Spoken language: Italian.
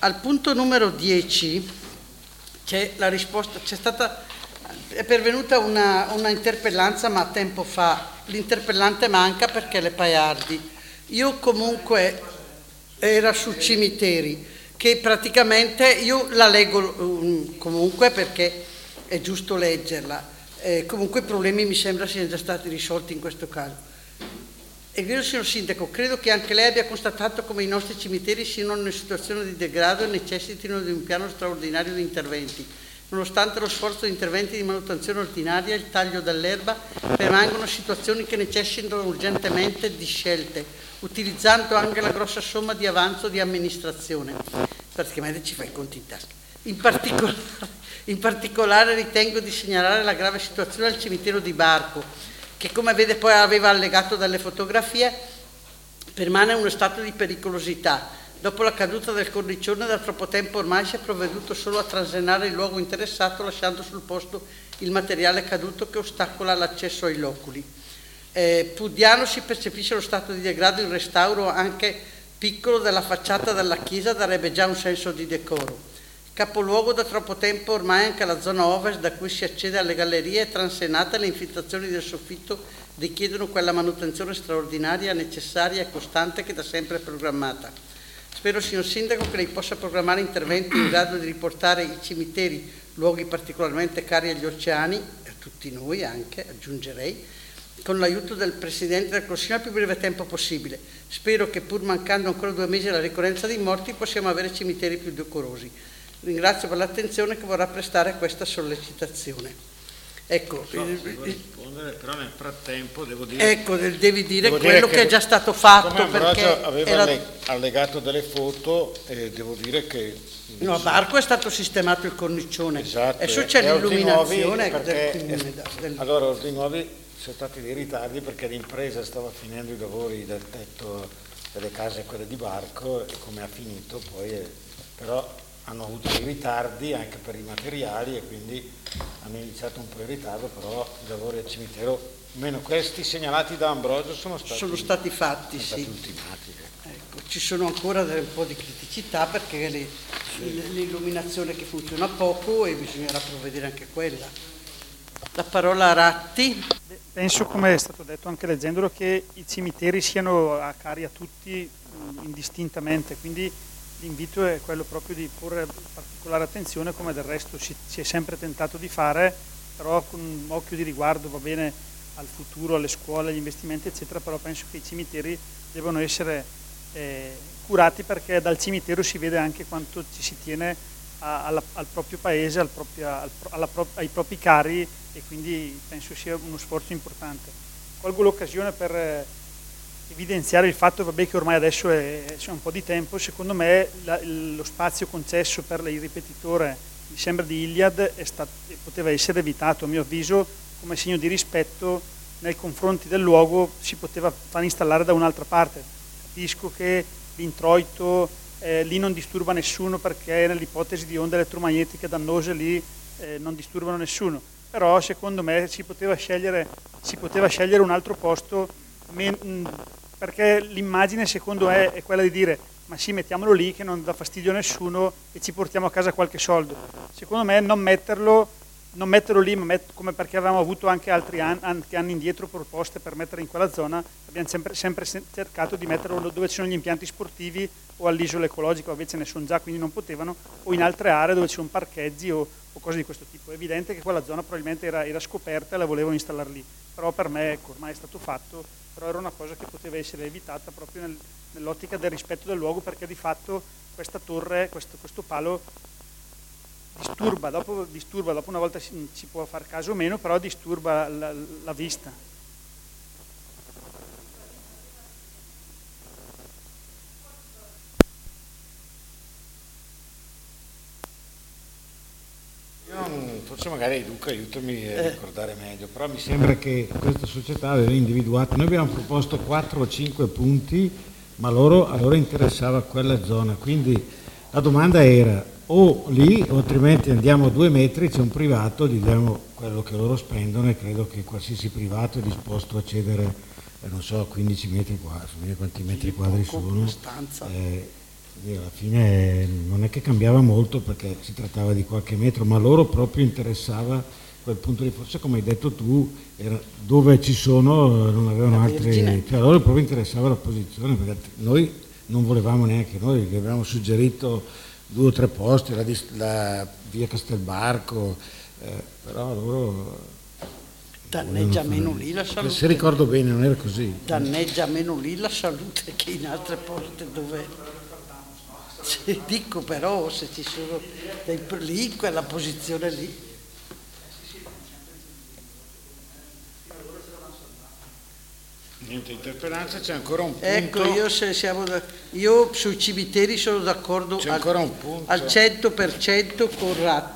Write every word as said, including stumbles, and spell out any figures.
al punto numero dieci c'è la risposta, c'è stata, è pervenuta una, una interpellanza, ma tempo fa. L'interpellante manca perché le Paiardi. Io comunque era su cimiteri, che praticamente io la leggo um, comunque perché è giusto leggerla. Eh, comunque i problemi mi sembra siano già stati risolti in questo caso. E credo, signor Sindaco, credo che anche lei abbia constatato come i nostri cimiteri siano in una situazione di degrado e necessitino di un piano straordinario di interventi. Nonostante lo sforzo di interventi di manutenzione ordinaria e il taglio dell'erba, permangono situazioni che necessitano urgentemente di scelte, utilizzando anche la grossa somma di avanzo di amministrazione. Praticamente ci fa i conti in tasca. In particolare, in particolare ritengo di segnalare la grave situazione al cimitero di Barco, che come vede poi aveva allegato dalle fotografie, permane in uno stato di pericolosità. Dopo la caduta del cornicione da troppo tempo ormai si è provveduto solo a transenare il luogo interessato, lasciando sul posto il materiale caduto che ostacola l'accesso ai loculi. Eh, Pudiano si percepisce lo stato di degrado in restauro anche piccolo della facciata della chiesa, darebbe già un senso di decoro. Capoluogo da troppo tempo ormai anche la zona ovest da cui si accede alle gallerie è transenata e le infiltrazioni del soffitto richiedono quella manutenzione straordinaria, necessaria e costante che da sempre è programmata. Spero, signor Sindaco, che lei possa programmare interventi in grado di riportare i cimiteri, luoghi particolarmente cari agli oceani, e a tutti noi anche, aggiungerei, con l'aiuto del Presidente del Consiglio al più breve tempo possibile. Spero che pur mancando ancora due mesi alla ricorrenza dei morti possiamo avere cimiteri più decorosi. Ringrazio per l'attenzione che vorrà prestare a questa sollecitazione. Ecco, so, il, rispondere, però nel frattempo devo dire, ecco devi dire devo quello dire che, che è già stato fatto, perché aveva era... allegato delle foto e devo dire che no, a Barco è stato sistemato il cornicione, esatto, adesso c'è l'illuminazione perché, del comune. Del... Allora, Orti Nuovi sono stati dei ritardi perché l'impresa stava finendo i lavori del tetto delle case, quelle di Barco, e come ha finito poi, è, però hanno avuto dei ritardi anche per i materiali e quindi hanno iniziato un po' in ritardo, però i lavori al cimitero, meno questi segnalati da Ambrogio, sono stati, sono stati fatti, sono sì. stati ultimati. Ecco, ci sono ancora un po' di criticità perché le, sì. l'illuminazione che funziona poco e bisognerà provvedere anche quella. La parola a Ratti. Penso, come è stato detto anche leggendolo, che i cimiteri siano a cari a tutti indistintamente, quindi l'invito è quello proprio di porre particolare attenzione, come del resto si, si è sempre tentato di fare, però con un occhio di riguardo, va bene, al futuro, alle scuole, agli investimenti eccetera, però penso che i cimiteri devono essere eh, curati, perché dal cimitero si vede anche quanto ci si tiene a, alla, al proprio paese, al propria, al, alla, ai propri cari, e quindi penso sia uno sforzo importante. Colgo l'occasione per eh, evidenziare il fatto, vabbè, che ormai adesso è, c'è un po' di tempo, secondo me la, lo spazio concesso per il ripetitore, mi sembra, di Iliad è stato, poteva essere evitato, a mio avviso, come segno di rispetto nei confronti del luogo si poteva far installare da un'altra parte. Capisco che l'introito eh, lì non disturba nessuno, perché nell'ipotesi di onde elettromagnetiche dannose lì eh, non disturbano nessuno, però secondo me si poteva scegliere, si poteva scegliere un altro posto, men, perché l'immagine secondo me è quella di dire ma sì, mettiamolo lì che non dà fastidio a nessuno e ci portiamo a casa qualche soldo. Secondo me non metterlo non metterlo lì, ma met- come perché avevamo avuto anche altri anni, anche anni indietro proposte per mettere in quella zona, abbiamo sempre, sempre cercato di metterlo dove ci sono gli impianti sportivi o all'isola ecologica, dove ce ne sono già, quindi non potevano, o in altre aree dove ci sono parcheggi o, o cose di questo tipo. È evidente che quella zona probabilmente era, era scoperta e la volevano installare lì, però per me, ecco, ormai è stato fatto, però era una cosa che poteva essere evitata proprio nel, nell'ottica del rispetto del luogo, perché di fatto questa torre, questo, questo palo disturba dopo, disturba, dopo una volta si, si può far caso o meno, però disturba la, la vista. Io, forse magari Luca aiutami a ricordare meglio, però mi sembra che questa società aveva individuato, noi abbiamo proposto quattro o cinque punti, ma loro, a loro interessava quella zona, quindi la domanda era o lì, o altrimenti andiamo a due metri, c'è un privato, gli diamo quello che loro spendono, e credo che qualsiasi privato è disposto a cedere, eh, non so, quindici metri quadri, quanti metri quadri sono, eh, Quindi alla fine non è che cambiava molto perché si trattava di qualche metro, ma loro proprio interessava quel punto di forza, come hai detto tu, era dove ci sono non avevano altri, cioè a loro proprio interessava la posizione, perché noi non volevamo neanche noi, gli avevamo suggerito due o tre posti, la, la via Castelbarco, eh, però loro danneggia meno lì la salute. Se ricordo bene non era così. Danneggia meno lì la salute che in altre poste dove... Sì, dico però se ci sono dei, lì in quella posizione lì. Niente interpellanza, c'è ancora un punto. Ecco, io, se siamo da, io sui cimiteri sono d'accordo c'è al, ancora un punto. al cento per cento con Ratti.